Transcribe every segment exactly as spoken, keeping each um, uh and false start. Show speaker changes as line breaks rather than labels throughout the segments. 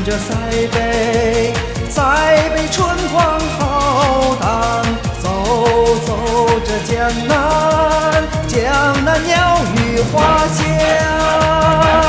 着塞北，塞北春光浩荡，走走这江南，江南鸟语花香。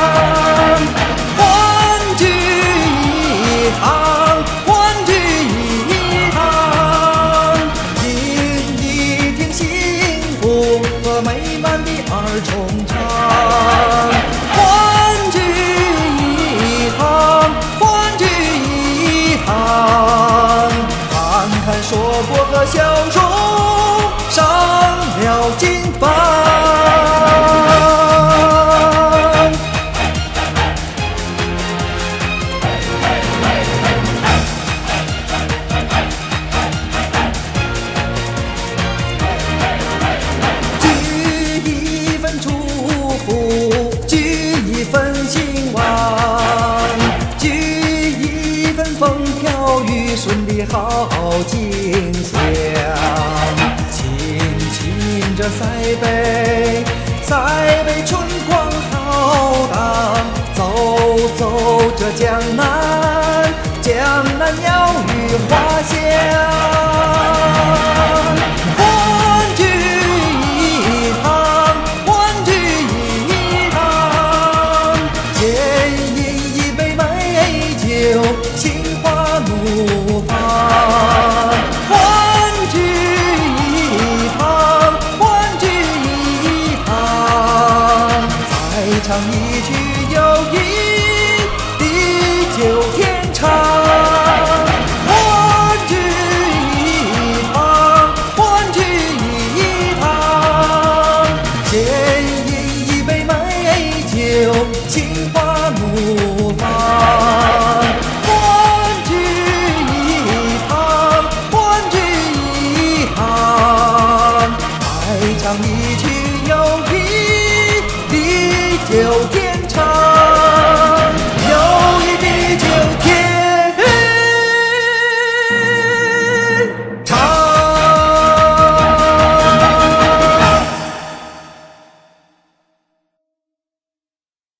欢聚一堂，欢聚一堂，听一听幸福和美满的二重唱。欢聚一堂，欢聚一堂，看看说过和笑容，上了金榜。顺利好景象，亲亲这塞北，塞北春光浩荡，走走这江南，江南鸟语花香。欢聚一堂，欢聚一堂，建饮一杯美酒，心花怒放。欢聚一堂，欢聚一堂，再唱一曲又一地久天长。欢聚一堂，欢聚一堂，建饮一杯美酒，心花怒放。唱一曲。